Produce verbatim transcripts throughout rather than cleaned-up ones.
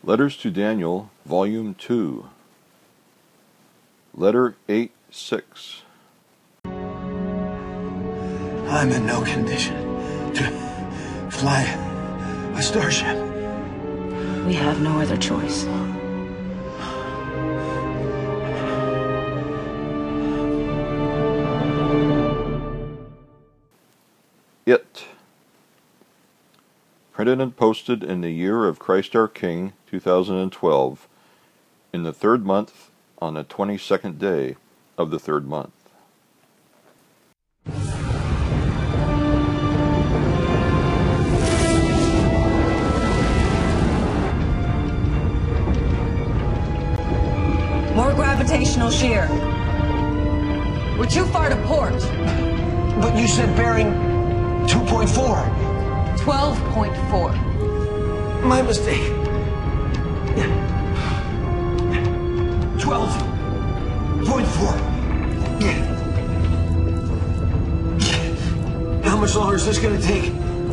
Letters to Daniel, Volume two. Letter eight six. I'm in no condition to fly a starship. We have no other choice. It. Printed and posted in the year of Christ our King, two thousand twelve, in the third month, on the twenty-second day of the third month. More gravitational shear. We're too far to port. But you said bearing two point four. twelve point four. My mistake. twelve point four. How much longer is this going to take?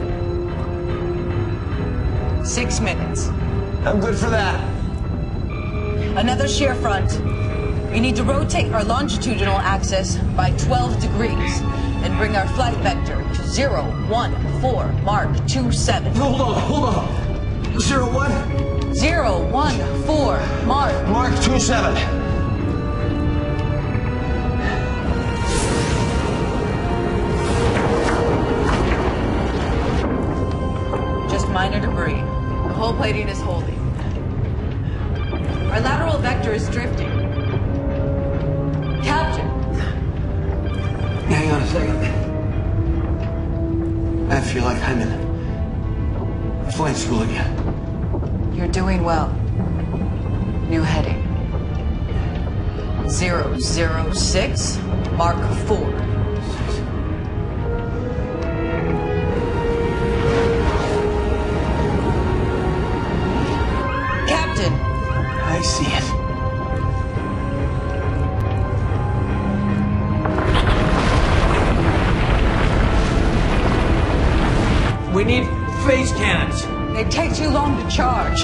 Six minutes. I'm good for that. Another shear front. We need to rotate our longitudinal axis by twelve degrees and bring our flight vector to zero one four Mark two seven. Hold on, hold on. Zero one? Zero one four Mark. Mark two seven. Just minor debris. The whole plating is holding. Our lateral vector is drifting. Captain. Hang on a second. I feel like I'm in flight school again. You're doing well. New heading. Zero zero six Mark four. Captain. I see it. We need phase cannons. They take too long to charge.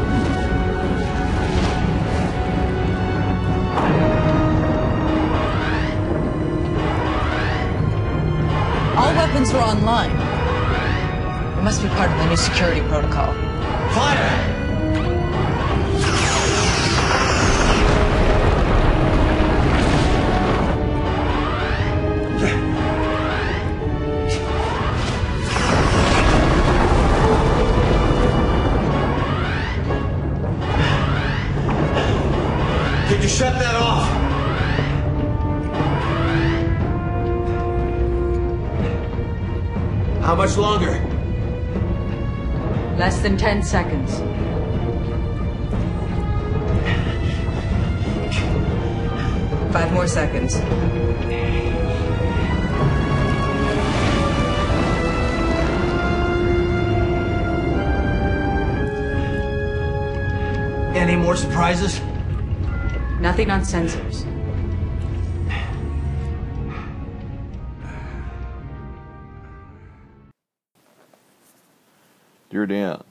All weapons are online. It must be part of the new security protocol. Fire! Could you shut that off? How much longer? Less than ten seconds. Five more seconds. Any more surprises? Nothing on sensors. Dear Dan,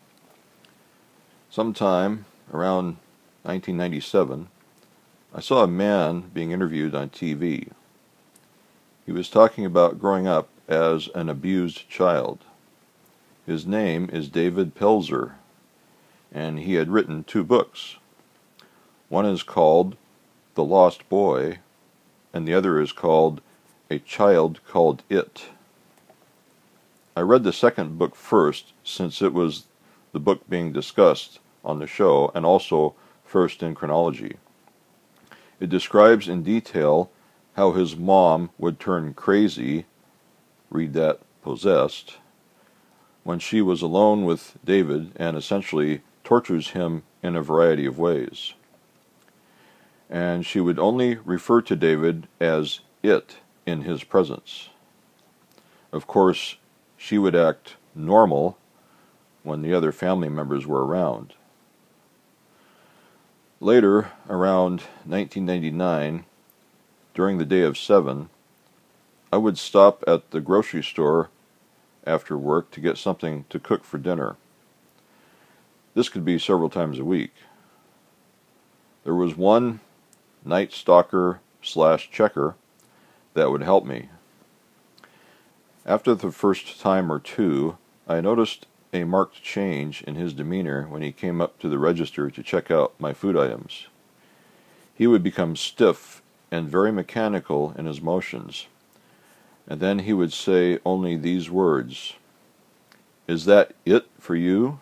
sometime around nineteen ninety-seven, I saw a man being interviewed on T V. He was talking about growing up as an abused child. His name is David Pelzer, and he had written two books. One is called The Lost Boy, and the other is called A Child Called It. I read the second book first, since it was the book being discussed on the show, and also first in chronology. It describes in detail how his mom would turn crazy, read that possessed, when she was alone with David, and essentially tortures him in a variety of ways. And she would only refer to David as it in his presence. Of course, she would act normal when the other family members were around. Later, around nineteen ninety-nine, during the day of seven, I would stop at the grocery store after work to get something to cook for dinner. This could be several times a week. There was one night stalker slash checker that would help me. After the first time or two, I noticed a marked change in his demeanor when he came up to the register to check out my food items. He would become stiff and very mechanical in his motions, and then he would say only these words, "Is that it for you?"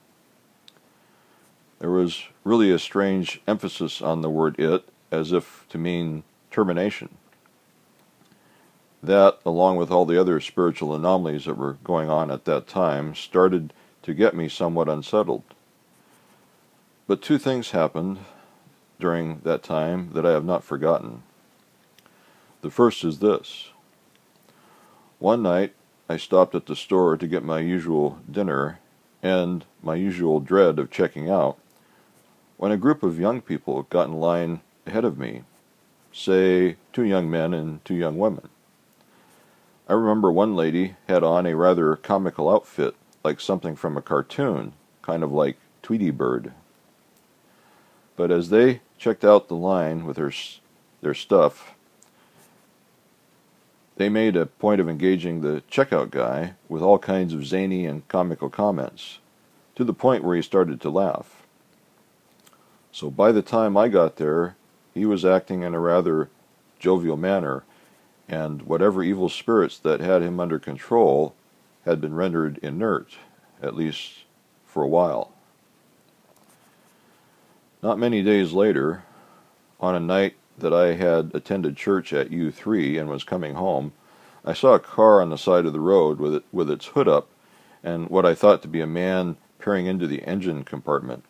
There was really a strange emphasis on the word "it," as if to mean termination. That, along with all the other spiritual anomalies that were going on at that time, started to get me somewhat unsettled. But two things happened during that time that I have not forgotten. The first is this. One night, I stopped at the store to get my usual dinner and my usual dread of checking out, when a group of young people got in line ahead of me, say two young men and two young women. I remember one lady had on a rather comical outfit, like something from a cartoon, kind of like Tweety Bird. But as they checked out the line with their, their stuff, they made a point of engaging the checkout guy with all kinds of zany and comical comments, to the point where he started to laugh. So by the time I got there, he was acting in a rather jovial manner, and whatever evil spirits that had him under control had been rendered inert, at least for a while. Not many days later, on a night that I had attended church at U three and was coming home, I saw a car on the side of the road with it, with its hood up, and what I thought to be a man peering into the engine compartment.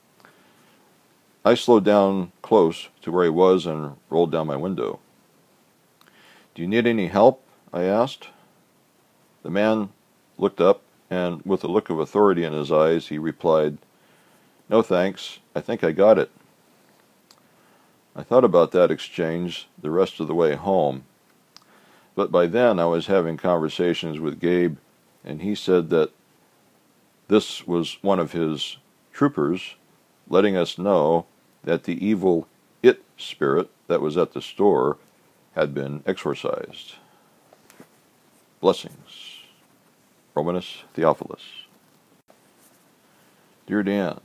I slowed down close to where he was and rolled down my window. "Do you need any help?" I asked. The man looked up, and with a look of authority in his eyes, he replied, "No thanks, I think I got it." I thought about that exchange the rest of the way home, but by then I was having conversations with Gabe, and he said that this was one of his troopers letting us know that the evil it spirit that was at the store had been exorcised. Blessings. Romanus Theophilus. Dear Dan,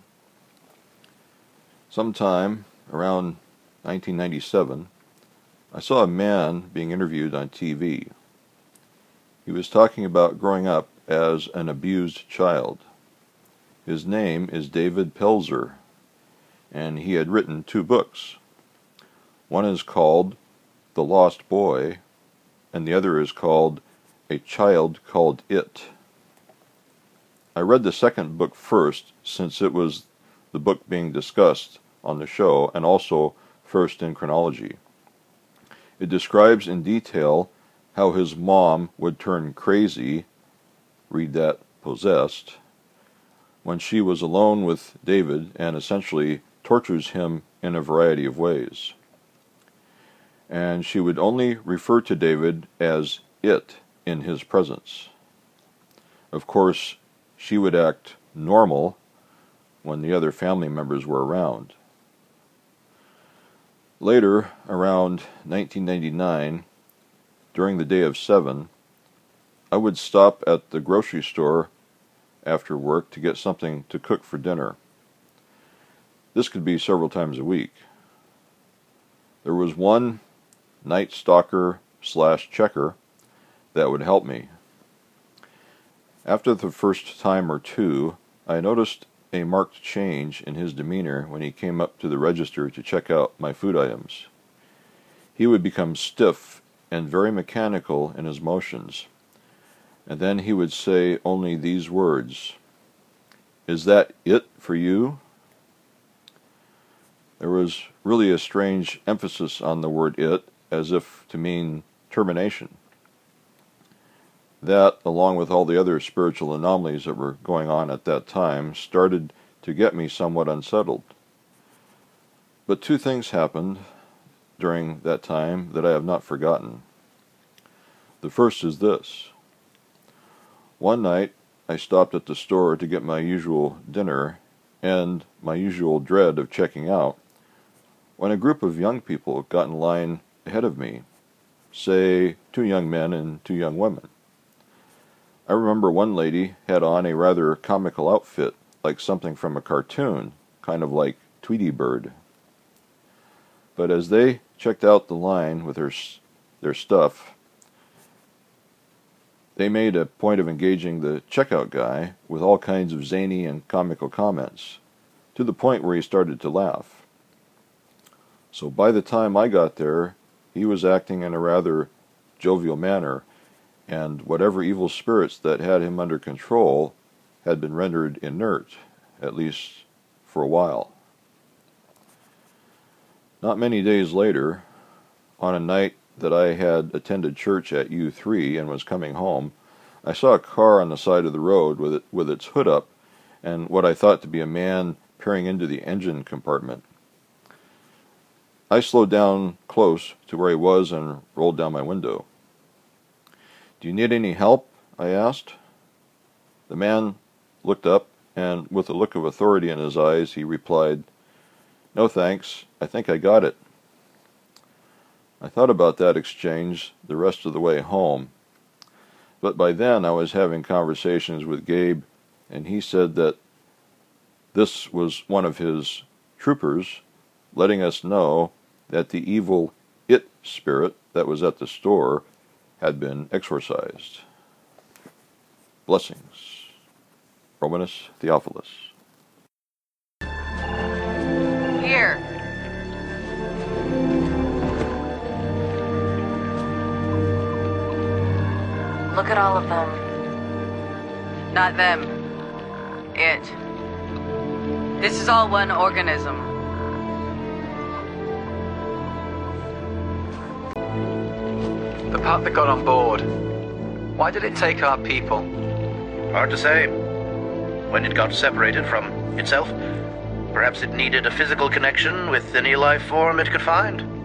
sometime around nineteen ninety-seven, I saw a man being interviewed on T V. He was talking about growing up as an abused child. His name is David Pelzer, and he had written two books. One is called The Lost Boy, and the other is called A Child Called It. I read the second book first, since it was the book being discussed on the show, and also first in chronology. It describes in detail how his mom would turn crazy, read that possessed, when she was alone with David, and essentially tortures him in a variety of ways. And she would only refer to David as it in his presence. Of course, she would act normal when the other family members were around. Later, around nineteen ninety-nine, during the day of seven, I would stop at the grocery store after work to get something to cook for dinner. This could be several times a week. There was one night stalker slash checker that would help me. After the first time or two, I noticed a marked change in his demeanor when he came up to the register to check out my food items. He would become stiff and very mechanical in his motions, and then he would say only these words, "Is that it for you?" There was really a strange emphasis on the word "it," as if to mean termination. That, along with all the other spiritual anomalies that were going on at that time, started to get me somewhat unsettled. But two things happened during that time that I have not forgotten. The first is this. One night, I stopped at the store to get my usual dinner and my usual dread of checking out, when a group of young people got in line ahead of me, say two young men and two young women. I remember one lady had on a rather comical outfit, like something from a cartoon, kind of like Tweety Bird. But as they checked out the line with their, their stuff, they made a point of engaging the checkout guy with all kinds of zany and comical comments, to the point where he started to laugh. So by the time I got there, he was acting in a rather jovial manner, and whatever evil spirits that had him under control had been rendered inert, at least for a while. Not many days later, on a night that I had attended church at U three and was coming home, I saw a car on the side of the road with it, with its hood up, and what I thought to be a man peering into the engine compartment. I slowed down close to where he was and rolled down my window. "Do you need any help?" I asked. The man looked up, and with a look of authority in his eyes, he replied, "No thanks, I think I got it." I thought about that exchange the rest of the way home, but by then I was having conversations with Gabe, and he said that this was one of his troopers letting us know that the evil it spirit that was at the store had been exorcised. Blessings. Romanus Theophilus. Here. Look at all of them. Not them. It. This is all one organism. The part that got on board. Why did it take our people? Hard to say. When it got separated from itself, perhaps it needed a physical connection with any life form it could find.